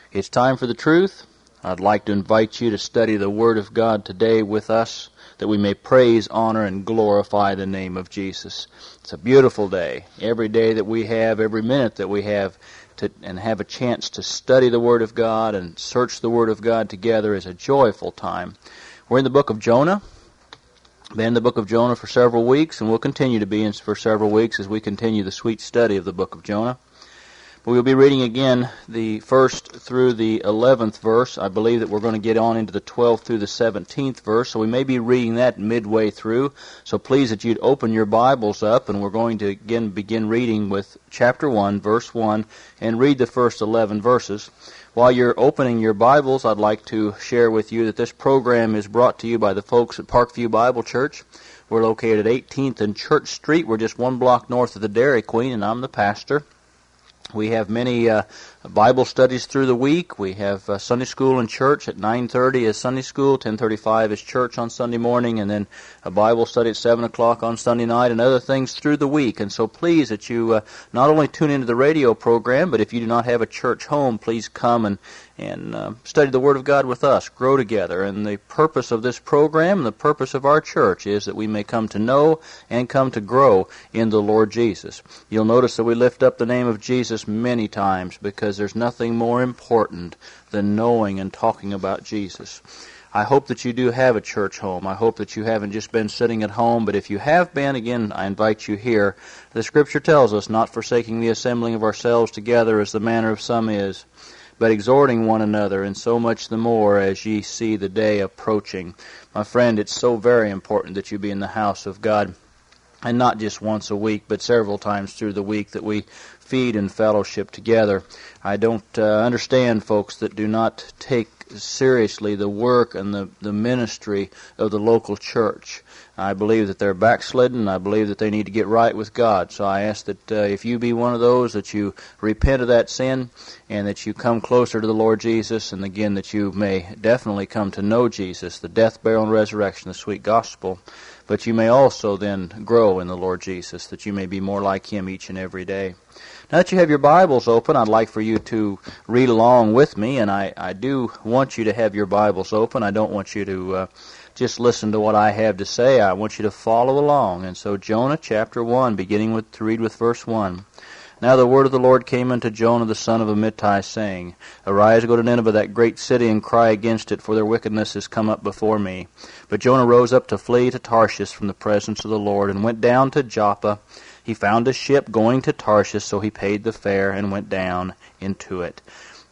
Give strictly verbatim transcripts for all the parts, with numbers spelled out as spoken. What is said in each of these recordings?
It's time for the truth. I'd like to invite you to study the Word of God today with us, that we may praise, honor, and glorify the name of Jesus. It's a beautiful day. Every day that we have, every minute that we have, to, and have a chance to study the Word of God and search the Word of God together is a joyful time. We're in the book of Jonah. Been in the book of Jonah for several weeks, and we'll continue to be in for several weeks as we continue the sweet study of the book of Jonah. We'll be reading again the first through the eleventh verse. I believe that we're going to get on into the twelfth through the seventeenth verse, so we may be reading that midway through. So please that you'd open your Bibles up, and we're going to again begin reading with chapter one, verse one, and read the first eleven verses. While you're opening your Bibles, I'd like to share with you that this program is brought to you by the folks at Parkview Bible Church. We're located at eighteenth and Church Street. We're just one block north of the Dairy Queen, and I'm the pastor. We have many uh, Bible studies through the week. We have uh, Sunday school and church at nine thirty is Sunday school, ten thirty-five is church on Sunday morning, and then a Bible study at seven o'clock on Sunday night, and other things through the week. And so please that you uh, not only tune into the radio program, but if you do not have a church home, please come and and uh, study the Word of God with us, grow together. And the purpose of this program, and the purpose of our church, is that we may come to know and come to grow in the Lord Jesus. You'll notice that we lift up the name of Jesus many times, because there's nothing more important than knowing and talking about Jesus. I hope that you do have a church home. I hope that you haven't just been sitting at home, but if you have been, again, I invite you here. The Scripture tells us, not forsaking the assembling of ourselves together as the manner of some is, but exhorting one another, and so much the more as ye see the day approaching. My friend, it's so very important that you be in the house of God, and not just once a week, but several times through the week, that we feed and fellowship together. I don't uh, understand folks that do not take seriously the work and the, the ministry of the local church. I believe that they're backslidden. I believe that they need to get right with God. So I ask that uh, if you be one of those, that you repent of that sin, and that you come closer to the Lord Jesus, and again that you may definitely come to know Jesus, the death, burial, and resurrection, the sweet gospel. But you may also then grow in the Lord Jesus, that you may be more like Him each and every day. Now that you have your Bibles open, I'd like for you to read along with me, and I, I do want you to have your Bibles open. I don't want you to uh, just listen to what I have to say. I want you to follow along. And so Jonah chapter one, beginning with to read with verse one. Now the word of the Lord came unto Jonah the son of Amittai, saying, Arise, go to Nineveh, that great city, and cry against it, for their wickedness is come up before me. But Jonah rose up to flee to Tarshish from the presence of the Lord, and went down to Joppa. He found a ship going to Tarshish, so he paid the fare, and went down into it,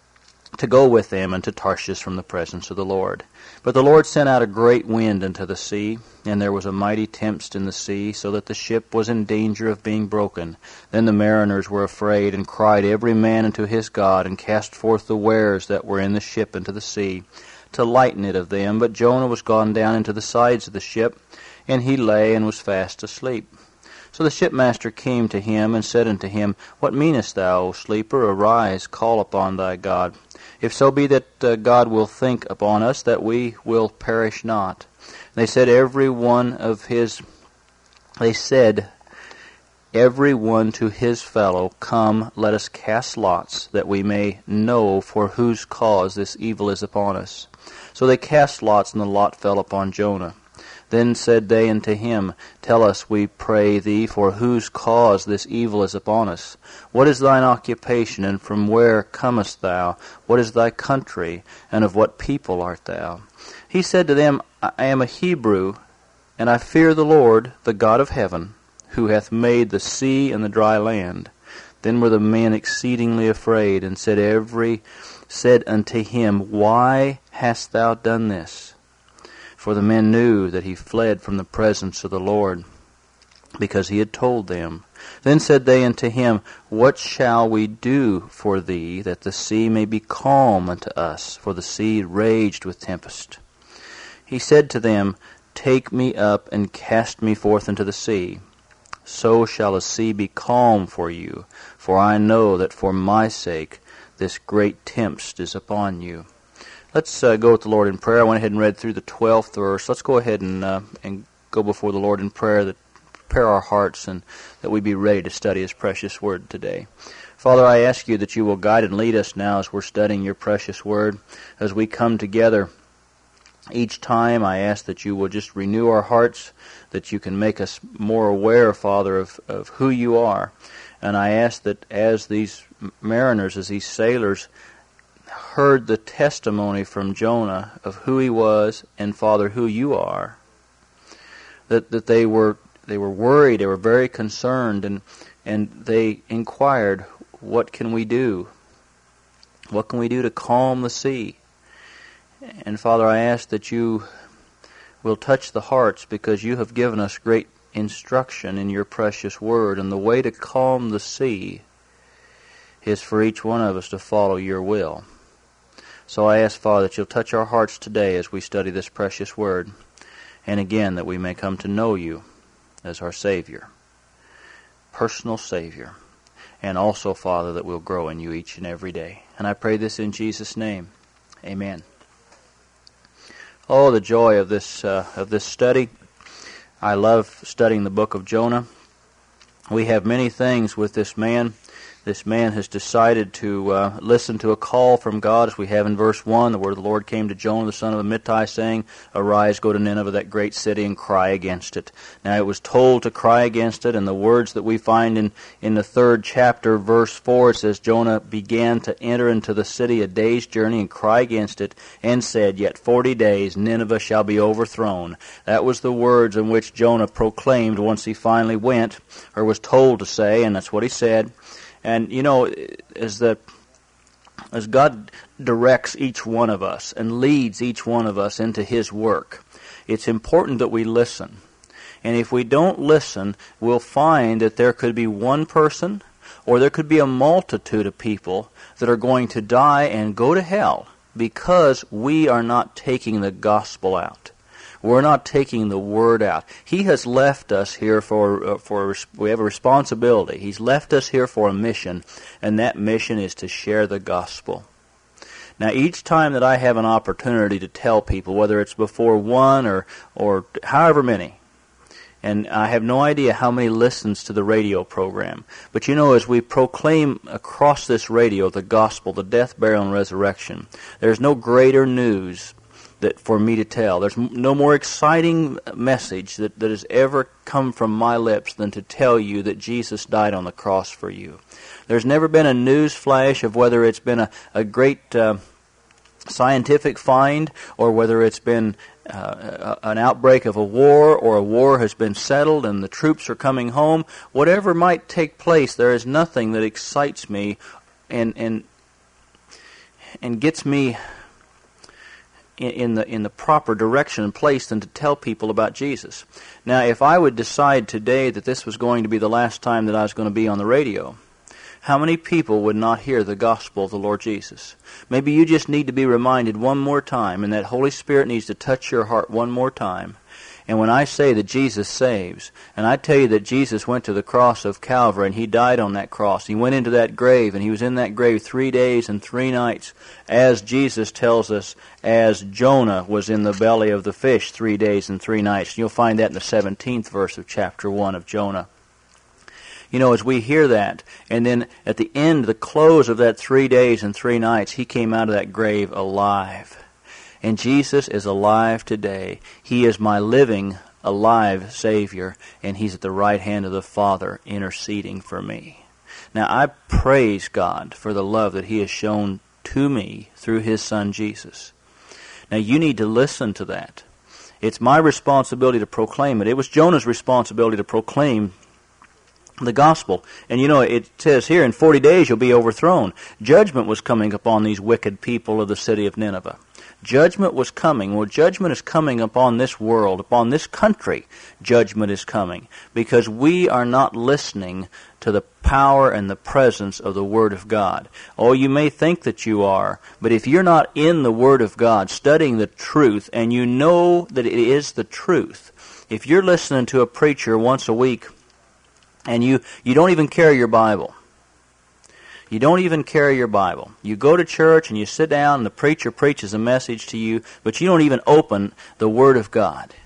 to go with them into Tarshish from the presence of the Lord. But the Lord sent out a great wind into the sea, and there was a mighty tempest in the sea, so that the ship was in danger of being broken. Then the mariners were afraid, and cried every man unto his God, and cast forth the wares that were in the ship into the sea, to lighten it of them. But Jonah was gone down into the sides of the ship, and he lay and was fast asleep. So the shipmaster came to him, and said unto him, What meanest thou, O sleeper? Arise, call upon thy God. If so be that uh, God will think upon us, that we will perish not. They said every one of his, they said, every one to his fellow, Come, let us cast lots, that we may know for whose cause this evil is upon us. So they cast lots, and the lot fell upon Jonah. Then said they unto him, Tell us, we pray thee, for whose cause this evil is upon us. What is thine occupation, and from where comest thou? What is thy country, and of what people art thou? He said to them, I am a Hebrew, and I fear the Lord, the God of heaven, who hath made the sea and the dry land. Then were the men exceedingly afraid, and said every said unto him, Why hast thou done this? For the men knew that he fled from the presence of the Lord, because he had told them. Then said they unto him, What shall we do for thee, that the sea may be calm unto us? For the sea raged with tempest. He said to them, Take me up, and cast me forth into the sea. So shall the sea be calm for you, for I know that for my sake this great tempest is upon you. Let's uh, go with the Lord in prayer. I went ahead and read through the twelfth verse. Let's go ahead and uh, and go before the Lord in prayer, that prepare our hearts and that we be ready to study His precious Word today. Father, I ask you that you will guide and lead us now as we're studying your precious word. As we come together each time, I ask that you will just renew our hearts, that you can make us more aware, Father, of, of who you are. And I ask that as these mariners, as these sailors, heard the testimony from Jonah of who he was and, Father, who you are, that that they were they were worried, they were very concerned, and and they inquired, what can we do? What can we do to calm the sea? And Father, I ask that you will touch the hearts, because you have given us great instruction in your precious word, and the way to calm the sea is for each one of us to follow your will. So I ask, Father, that you'll touch our hearts today as we study this precious word, and again, that we may come to know you as our Savior, personal Savior, and also, Father, that we'll grow in you each and every day. And I pray this in Jesus' name. Amen. Oh, the joy of this uh, of this study. I love studying the book of Jonah. We have many things with this man. This man has decided to uh, listen to a call from God, as we have in verse one, where the Lord came to Jonah, the son of Amittai, saying, "Arise, go to Nineveh, that great city, and cry against it." Now it was told to cry against it, and the words that we find in, in the third chapter, verse four, it says, Jonah began to enter into the city a day's journey and cry against it, and said, "Yet forty days Nineveh shall be overthrown." That was the words in which Jonah proclaimed once he finally went, or was told to say, and that's what he said. And, you know, as the as God directs each one of us and leads each one of us into His work, it's important that we listen. And if we don't listen, we'll find that there could be one person, or there could be a multitude of people that are going to die and go to hell because we are not taking the gospel out. We're not taking the word out. He has left us here for, uh, for we have a responsibility. He's left us here for a mission, and that mission is to share the gospel. Now, each time that I have an opportunity to tell people, whether it's before one or, or however many, and I have no idea how many listens to the radio program, but you know, as we proclaim across this radio the gospel, the death, burial, and resurrection, there's no greater news that for me to tell. There's no more exciting message that, that has ever come from my lips than to tell you that Jesus died on the cross for you. There's never been a news flash of whether it's been a, a great uh, scientific find, or whether it's been uh, a, an outbreak of a war, or a war has been settled and the troops are coming home. Whatever might take place, there is nothing that excites me and and and gets me in the in the proper direction and place than to tell people about Jesus. Now, if I would decide today that this was going to be the last time that I was going to be on the radio, how many people would not hear the gospel of the Lord Jesus? Maybe you just need to be reminded one more time, and that Holy Spirit needs to touch your heart one more time. And when I say that Jesus saves, and I tell you that Jesus went to the cross of Calvary and He died on that cross, He went into that grave, and He was in that grave three days and three nights, as Jesus tells us, as Jonah was in the belly of the fish three days and three nights. And you'll find that in the seventeenth verse of chapter one of Jonah. You know, as we hear that, and then at the end, the close of that three days and three nights, He came out of that grave alive. And Jesus is alive today. He is my living, alive Savior, and He's at the right hand of the Father interceding for me. Now, I praise God for the love that He has shown to me through His Son Jesus. Now, you need to listen to that. It's my responsibility to proclaim it. It was Jonah's responsibility to proclaim the gospel. And you know, it says here, in forty days you'll be overthrown. Judgment was coming upon these wicked people of the city of Nineveh. Judgment was coming. Well, judgment is coming upon this world, upon this country. Judgment is coming because we are not listening to the power and the presence of the Word of God. Oh, you may think that you are, but if you're not in the Word of God, studying the truth, and you know that it is the truth, if you're listening to a preacher once a week and you, you don't even carry your Bible, You don't even carry your Bible. You go to church and you sit down and the preacher preaches a message to you, but you don't even open the Word of God.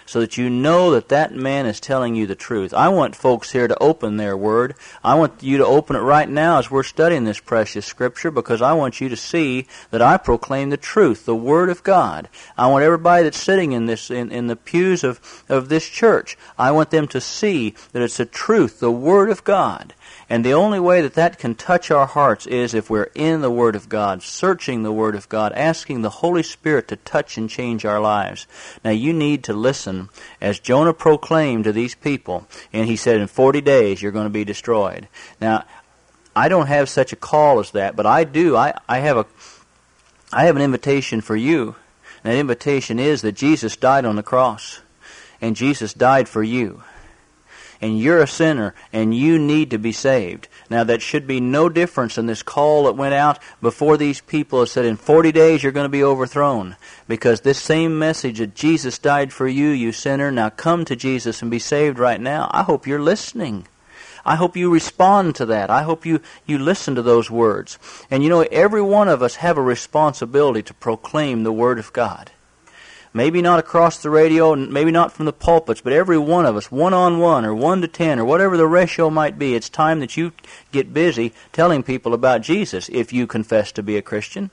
so that you know that that man is telling you the truth. I want folks here to open their Word. I want you to open it right now as we're studying this precious Scripture, because I want you to see that I proclaim the truth, the Word of God. I want everybody that's sitting in this in, in the pews of, of this church, I want them to see that it's the truth, the Word of God. And the only way that that can touch our hearts is if we're in the Word of God, searching the Word of God, asking the Holy Spirit to touch and change our lives. Now you need to listen as Jonah proclaimed to these people, and he said in forty days you're going to be destroyed. Now, I don't have such a call as that, but I do. I, I have a I have an invitation for you. And that invitation is that Jesus died on the cross, and Jesus died for you. And you're a sinner, and you need to be saved. Now, that should be no difference in this call that went out before these people have said, in forty days you're going to be overthrown. Because this same message that Jesus died for you, you sinner, now come to Jesus and be saved right now. I hope you're listening. I hope you respond to that. I hope you, you listen to those words. And you know, every one of us have a responsibility to proclaim the Word of God. Maybe not across the radio, maybe not from the pulpits, but every one of us, one-on-one or one to ten or whatever the ratio might be, it's time that you get busy telling people about Jesus if you confess to be a Christian.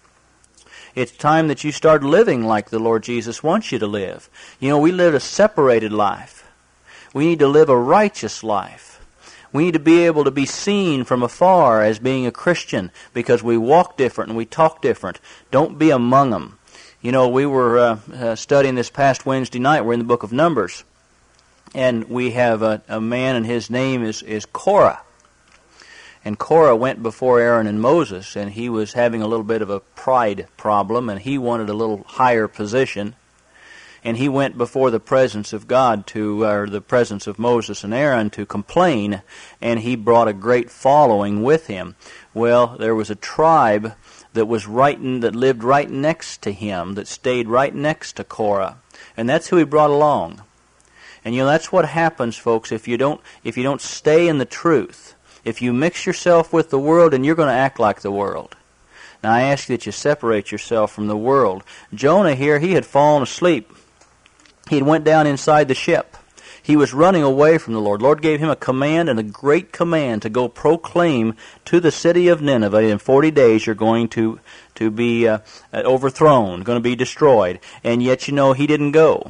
It's time that you start living like the Lord Jesus wants you to live. You know, we live a separated life. We need to live a righteous life. We need to be able to be seen from afar as being a Christian because we walk different and we talk different. Don't be among them. You know, we were uh, uh, studying this past Wednesday night. We're in the book of Numbers. And we have a, a man, and his name is, is Korah. And Korah went before Aaron and Moses, and he was having a little bit of a pride problem, and he wanted a little higher position. And he went before the presence of God, to or the presence of Moses and Aaron, to complain, and he brought a great following with him. Well, there was a tribe that was right in, that lived right next to him, that stayed right next to Korah, and that's who he brought along. And you know, that's what happens, folks, if you don't if you don't stay in the truth. If you mix yourself with the world, then you're going to act like the world. Now I ask you that you separate yourself from the world. Jonah here, he had fallen asleep. He had went down inside the ship. He was running away from the Lord. The Lord gave him a command, and a great command, to go proclaim to the city of Nineveh, in forty days you're going to, to be uh, overthrown, going to be destroyed. And yet, you know, he didn't go.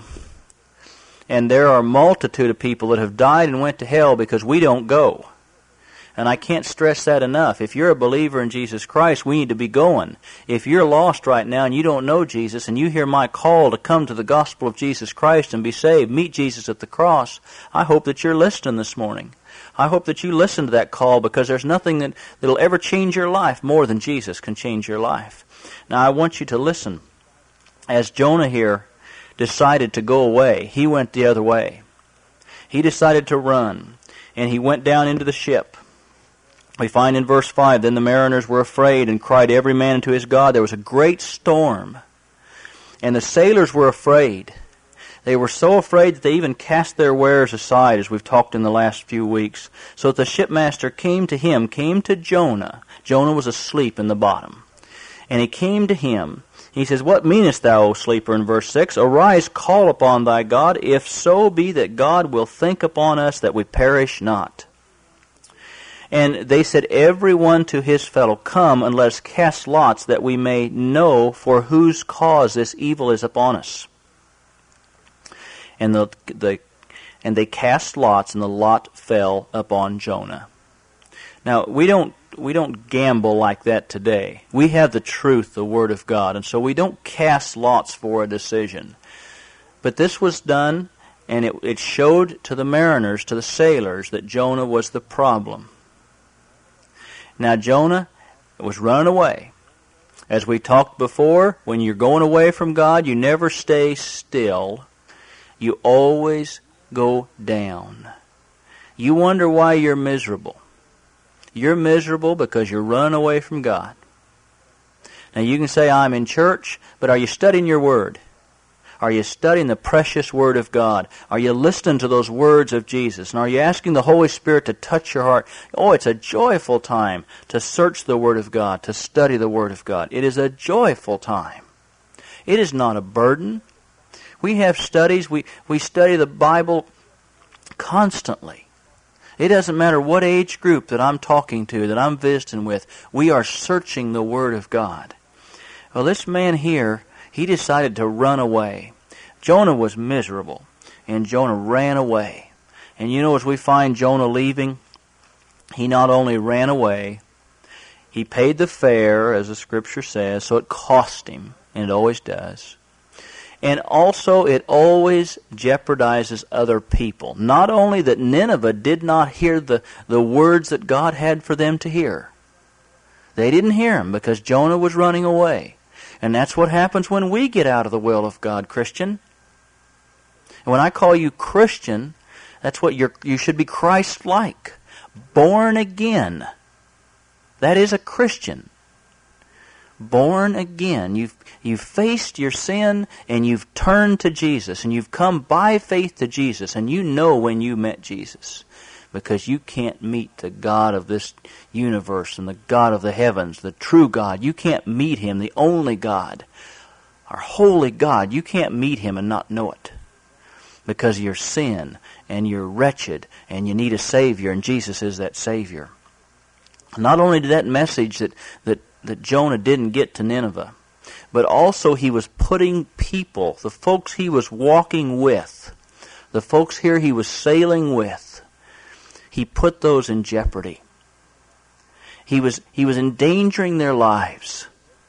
And there are a multitude of people that have died and went to hell because we don't go. And I can't stress that enough. If you're a believer in Jesus Christ, we need to be going. If you're lost right now and you don't know Jesus, and you hear my call to come to the gospel of Jesus Christ and be saved, meet Jesus at the cross, I hope that you're listening this morning. I hope that you listen to that call, because there's nothing that will ever change your life more than Jesus can change your life. Now I want you to listen. As Jonah here decided to go away, he went the other way. He decided to run, and he went down into the ship. We find in verse five, then the mariners were afraid and cried every man unto his God. There was a great storm, and the sailors were afraid. They were so afraid that they even cast their wares aside, as we've talked in the last few weeks. So that the shipmaster came to him, came to Jonah. Jonah was asleep in the bottom. And he came to him. He says, what meanest thou, O sleeper, in verse six? Arise, call upon thy God, if so be that God will think upon us that we perish not. And they said, every one to his fellow, come and let us cast lots, that we may know for whose cause this evil is upon us. And the, the and they cast lots, and the lot fell upon Jonah. Now we don't we don't gamble like that today. We have the truth, the Word of God, and so we don't cast lots for a decision. But this was done, and it, it showed to the mariners, to the sailors, that Jonah was the problem. Now Jonah was running away. As we talked before, when you're going away from God, you never stay still. You always go down. You wonder why you're miserable. You're miserable because you're running away from God. Now you can say, I'm in church, but are you studying your Word? Are you studying the precious Word of God? Are you listening to those words of Jesus? And are you asking the Holy Spirit to touch your heart? Oh, it's a joyful time to search the Word of God, to study the Word of God. It is a joyful time. It is not a burden. We have studies. We, we study the Bible constantly. It doesn't matter what age group that I'm talking to, that I'm visiting with. We are searching the Word of God. Well, this man here, he decided to run away. Jonah was miserable, and Jonah ran away. And you know, as we find Jonah leaving, he not only ran away, he paid the fare, as the Scripture says, so it cost him, and it always does. And also, it always jeopardizes other people. Not only that Nineveh did not hear the, the words that God had for them to hear. They didn't hear them because Jonah was running away. And that's what happens when we get out of the will of God, Christian. And when I call you Christian, that's what you're, you should be Christ-like. Born again. That is a Christian. Born again. You've, you've faced your sin and you've turned to Jesus and you've come by faith to Jesus, and you know when you met Jesus, because you can't meet the God of this universe and the God of the heavens, the true God. You can't meet Him, the only God, our holy God. You can't meet Him and not know it, because you're sin and you're wretched and you need a Savior, and Jesus is that Savior. Not only did that message that, that, that Jonah didn't get to Nineveh, but also he was putting people, the folks he was walking with, the folks here he was sailing with, he put those in jeopardy. He was, he was endangering their lives.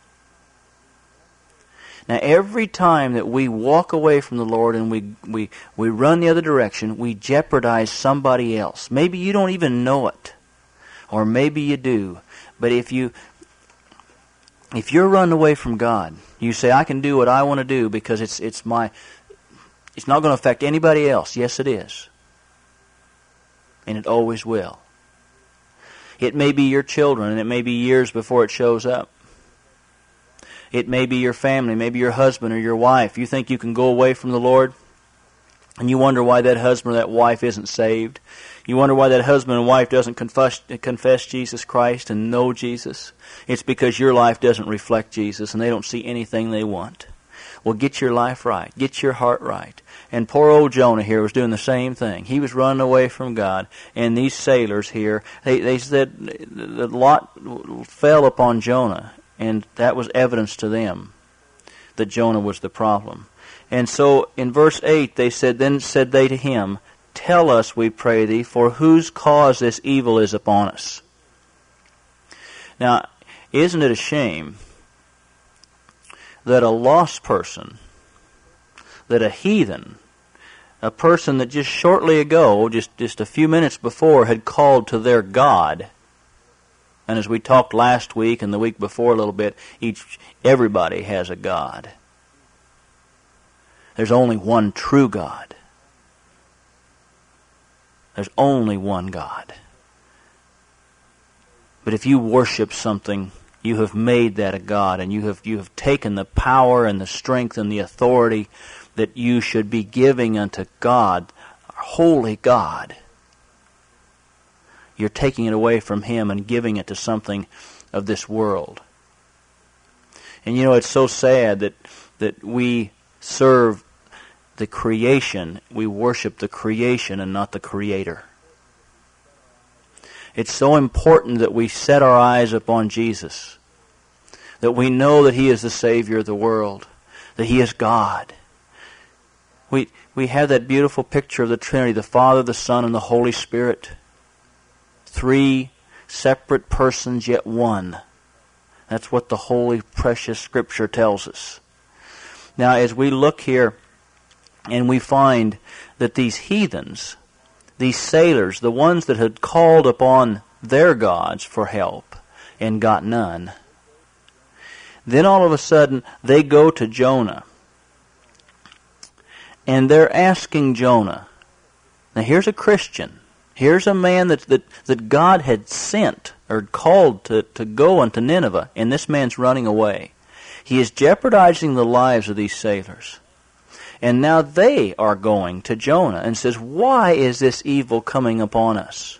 Now, every time that we walk away from the Lord and we, we, we run the other direction, we jeopardize somebody else. Maybe you don't even know it. Or maybe you do. But if you if you're running away from God, you say, I can do what I want to do because it's it's my it's not going to affect anybody else. Yes, it is. And it always will. It may be your children, and it may be years before it shows up. It may be your family, maybe your husband or your wife. You think you can go away from the Lord, and you wonder why that husband or that wife isn't saved. You wonder why that husband and wife doesn't confess, confess Jesus Christ and know Jesus. It's because your life doesn't reflect Jesus and they don't see anything they want. Well, get your life right. Get your heart right. And poor old Jonah here was doing the same thing. He was running away from God. And these sailors here, they, they said the lot fell upon Jonah. And that was evidence to them that Jonah was the problem. And so in verse eight they said, Then said they to him, Tell us, we pray thee, for whose cause this evil is upon us. Now, isn't it a shame that a lost person, that a heathen, a person that just shortly ago, just, just a few minutes before, had called to their God, and as we talked last week and the week before a little bit, each everybody has a God. There's only one true God. There's only one God. But if you worship something, you have made that a God, and you have you have taken the power and the strength and the authority that you should be giving unto God, our holy God. You're taking it away from Him and giving it to something of this world. And you know, it's so sad that that we serve the creation, we worship the creation and not the Creator. It's so important that we set our eyes upon Jesus, that we know that He is the Savior of the world, that He is God. We we have that beautiful picture of the Trinity, the Father, the Son, and the Holy Spirit. Three separate persons, yet one. That's what the holy, precious Scripture tells us. Now, as we look here, and we find that these heathens, these sailors, the ones that had called upon their gods for help and got none, then all of a sudden they go to Jonah. And they're asking Jonah. Now here's a Christian. Here's a man that, that, that God had sent or called to, to go unto Nineveh, and this man's running away. He is jeopardizing the lives of these sailors. And now they are going to Jonah and says, why is this evil coming upon us?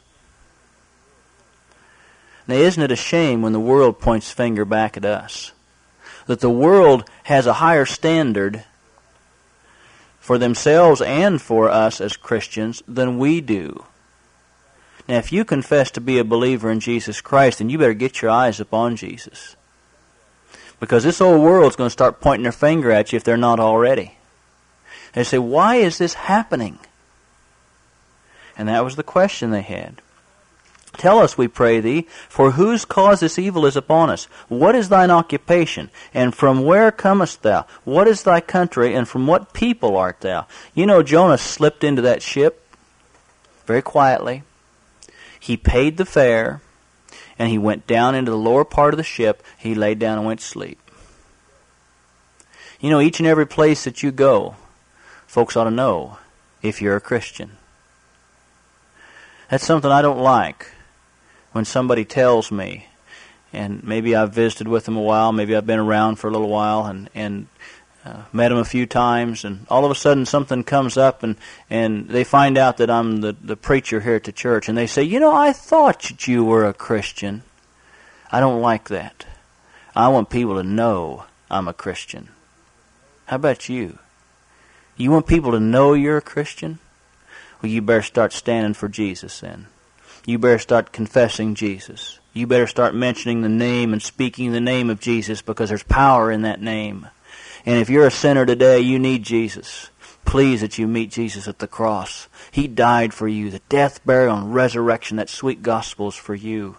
Now, isn't it a shame when the world points finger back at us? That the world has a higher standard for themselves and for us as Christians than we do. Now, if you confess to be a believer in Jesus Christ, then you better get your eyes upon Jesus. Because this old world's going to start pointing their finger at you if they're not already. They say, why is this happening? And that was the question they had. Tell us, we pray thee, for whose cause this evil is upon us? What is thine occupation? And from where comest thou? What is thy country? And from what people art thou? You know, Jonah slipped into that ship very quietly. He paid the fare, and he went down into the lower part of the ship. He laid down and went to sleep. You know, each and every place that you go, folks ought to know if you're a Christian. That's something I don't like. When somebody tells me, and maybe I've visited with them a while, maybe I've been around for a little while and, and uh, met them a few times, and all of a sudden something comes up and, and they find out that I'm the, the preacher here at the church, and they say, you know, I thought that you were a Christian. I don't like that. I want people to know I'm a Christian. How about you? You want people to know you're a Christian? Well, you better start standing for Jesus then. You better start confessing Jesus. You better start mentioning the name and speaking the name of Jesus, because there's power in that name. And if you're a sinner today, you need Jesus. Please that you meet Jesus at the cross. He died for you. The death, burial, and resurrection, that sweet gospel is for you.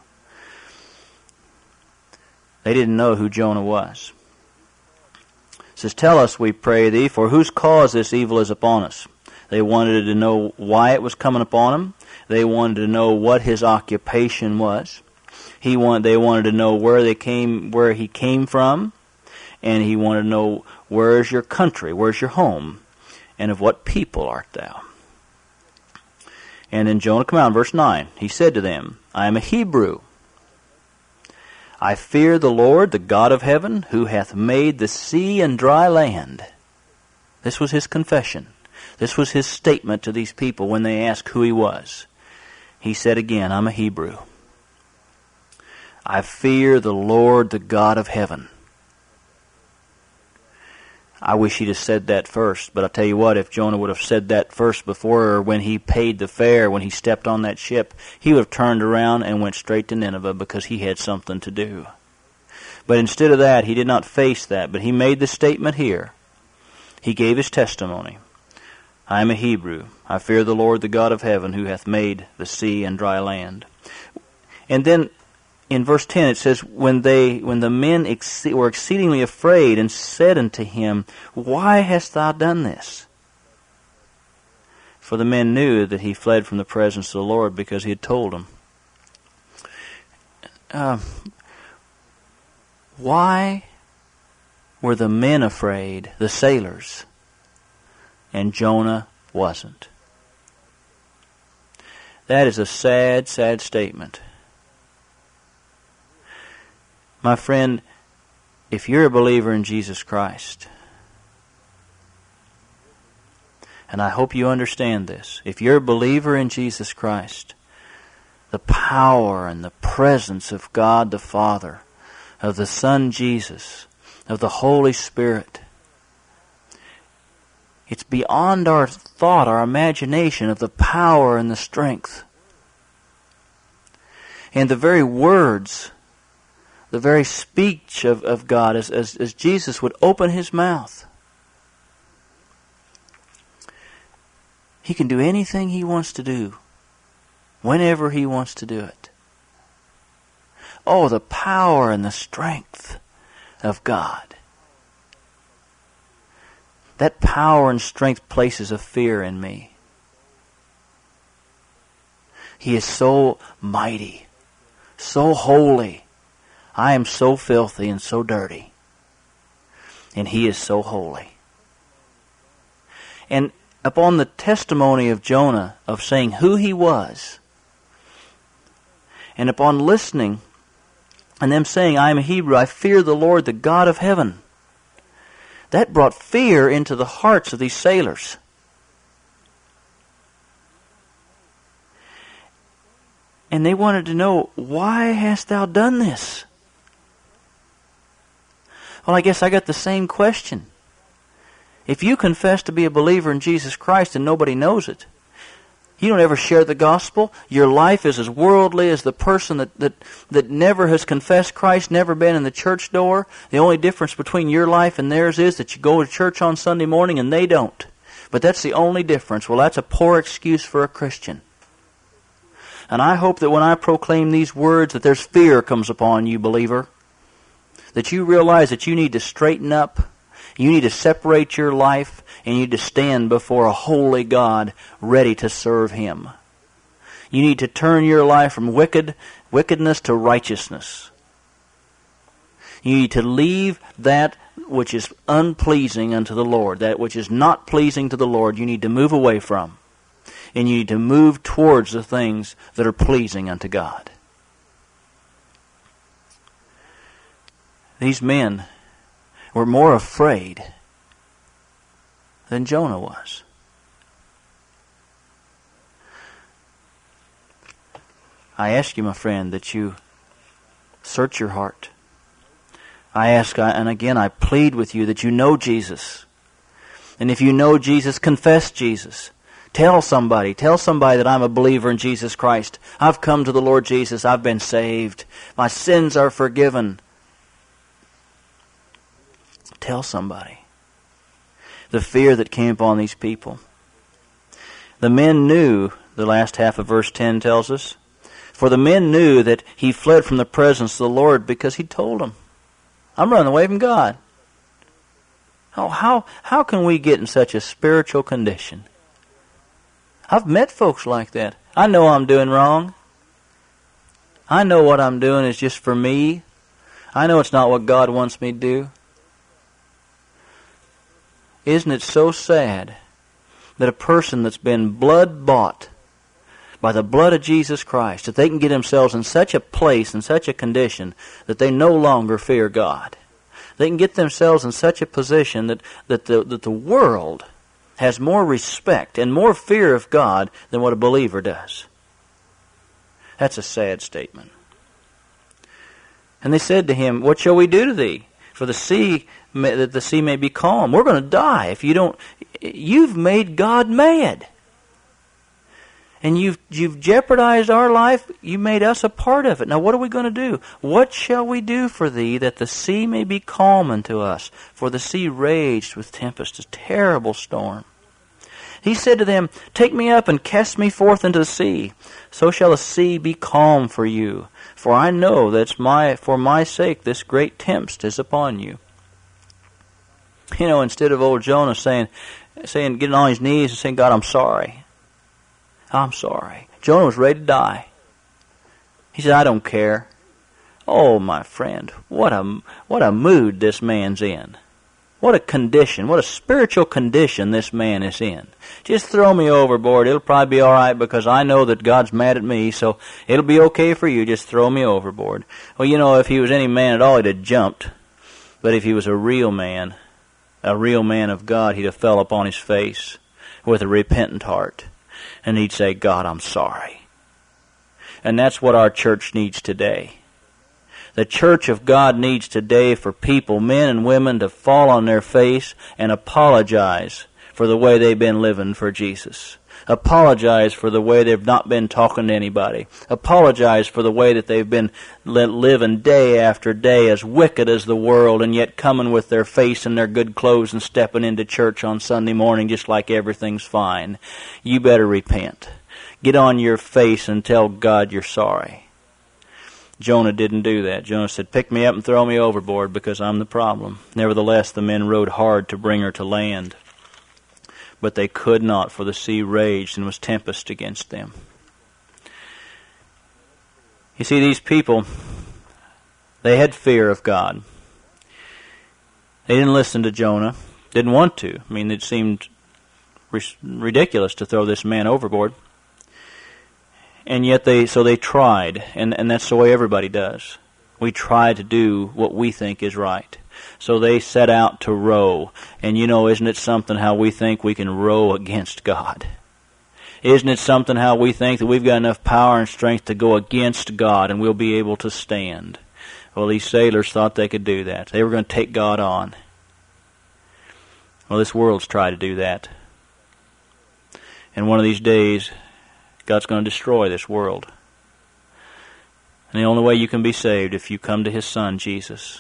They didn't know who Jonah was. It says, tell us, we pray thee, for whose cause this evil is upon us. They wanted to know why it was coming upon him. They wanted to know what his occupation was. He want, they wanted to know where they came, where he came from, and he wanted to know, where is your country, where's your home, and of what people art thou. And in Jonah, come out, verse nine, he said to them, I am a Hebrew. I fear the Lord, the God of heaven, who hath made the sea and dry land. This was his confession. This was his statement to these people when they asked who he was. He said again, I'm a Hebrew. I fear the Lord, the God of heaven. I wish he'd have said that first, but I'll tell you what, if Jonah would have said that first before, or when he paid the fare, when he stepped on that ship, he would have turned around and went straight to Nineveh, because he had something to do. But instead of that, he did not face that, but he made the statement here. He gave his testimony. I am a Hebrew. I fear the Lord, the God of heaven, who hath made the sea and dry land. And then in verse ten it says, when they, when the men ex- were exceedingly afraid, and said unto him, why hast thou done this? For the men knew that he fled from the presence of the Lord, because he had told them. Uh, why were the men afraid, the sailors, and Jonah wasn't? That is a sad, sad statement. My friend, if you're a believer in Jesus Christ, and I hope you understand this, if you're a believer in Jesus Christ, the power and the presence of God the Father, of the Son Jesus, of the Holy Spirit, it's beyond our thought, our imagination, of the power and the strength. And the very words, the very speech of, of God, as, as, as Jesus would open his mouth. He can do anything he wants to do, whenever he wants to do it. Oh, the power and the strength of God. That power and strength places a fear in me. He is so mighty, so holy. I am so filthy and so dirty. And he is so holy. And upon the testimony of Jonah, of saying who he was, and upon listening, and them saying, I am a Hebrew, I fear the Lord, the God of heaven, that brought fear into the hearts of these sailors. And they wanted to know, why hast thou done this? Well, I guess I got the same question. If you confess to be a believer in Jesus Christ and nobody knows it, you don't ever share the gospel, your life is as worldly as the person that, that, that never has confessed Christ, never been in the church door. The only difference between your life and theirs is that you go to church on Sunday morning and they don't. But that's the only difference. Well, that's a poor excuse for a Christian. And I hope that when I proclaim these words that there's fear comes upon you, believer. That you realize that you need to straighten up. You need to separate your life, and you need to stand before a holy God ready to serve Him. You need to turn your life from wicked wickedness to righteousness. You need to leave that which is unpleasing unto the Lord, that which is not pleasing to the Lord, you need to move away from. And you need to move towards the things that are pleasing unto God. These men were more afraid than Jonah was. I ask you, my friend, that you search your heart. I ask, and again, I plead with you that you know Jesus. And if you know Jesus, confess Jesus. Tell somebody, tell somebody that I'm a believer in Jesus Christ. I've come to the Lord Jesus. I've been saved. My sins are forgiven. Tell somebody. The fear that came upon these people. The men knew, the last half of verse ten tells us, for the men knew that he fled from the presence of the Lord because he told them, I'm running away from God. Oh, how, how can we get in such a spiritual condition? I've met folks like that. I know I'm doing wrong. I know what I'm doing is just for me. I know it's not what God wants me to do. Isn't it so sad that a person that's been blood-bought by the blood of Jesus Christ, that they can get themselves in such a place, in such a condition, that they no longer fear God. They can get themselves in such a position that, that, the, that the world has more respect and more fear of God than what a believer does. That's a sad statement. And they said to him, what shall we do to thee? For the sea, that the sea may be calm. We're going to die if you don't. You've made God mad. And you've, you've jeopardized our life. You made us a part of it. Now what are we going to do? What shall we do for thee that the sea may be calm unto us? For the sea raged with tempest, a terrible storm. He said to them, take me up and cast me forth into the sea. So shall the sea be calm for you. For I know that my, for my sake this great tempest is upon you. You know, instead of old Jonah saying, saying, getting on his knees and saying, God, I'm sorry. I'm sorry. Jonah was ready to die. He said, I don't care. Oh, my friend, what a, what a mood this man's in. What a condition, what a spiritual condition this man is in. Just throw me overboard. It'll probably be all right because I know that God's mad at me, so it'll be okay for you. Just throw me overboard. Well, you know, if he was any man at all, he'd have jumped. But if he was a real man, a real man of God, he'd have fell upon his face with a repentant heart. And he'd say, God, I'm sorry. And that's what our church needs today. The church of God needs today for people, men and women, to fall on their face and apologize for the way they've been living for Jesus. Apologize for the way they've not been talking to anybody. Apologize for the way that they've been living day after day as wicked as the world and yet coming with their face and their good clothes and stepping into church on Sunday morning just like everything's fine. You better repent. Get on your face and tell God you're sorry. Jonah didn't do that. Jonah said, pick me up and throw me overboard because I'm the problem. Nevertheless, the men rowed hard to bring her to land. But they could not, for the sea raged and was tempest against them. You see, these people, they had fear of God. They didn't listen to Jonah. Didn't want to. I mean, it seemed ridiculous to throw this man overboard. And yet they, so they tried, and, and that's the way everybody does. We try to do what we think is right. So they set out to row. And you know, isn't it something how we think we can row against God? Isn't it something how we think that we've got enough power and strength to go against God and we'll be able to stand? Well, these sailors thought they could do that. They were going to take God on. Well, this world's tried to do that. And one of these days, God's going to destroy this world. And the only way you can be saved if you come to His Son, Jesus.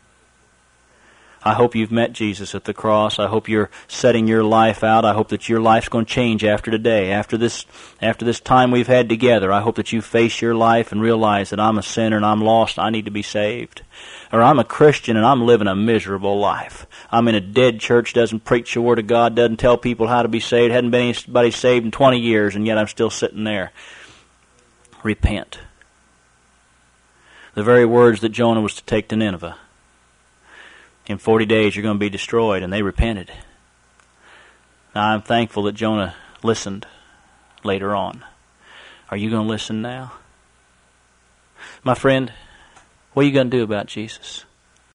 I hope you've met Jesus at the cross. I hope you're setting your life out. I hope that your life's going to change after today. After this, after this time we've had together, I hope that you face your life and realize that I'm a sinner and I'm lost. I need to be saved. Or I'm a Christian and I'm living a miserable life. I'm in a dead church, doesn't preach the Word of God, doesn't tell people how to be saved, hadn't been anybody saved in twenty years, and yet I'm still sitting there. Repent. The very words that Jonah was to take to Nineveh. In forty days you're going to be destroyed, and they repented. Now I'm thankful that Jonah listened later on. Are you going to listen now? My friend, what are you going to do about Jesus?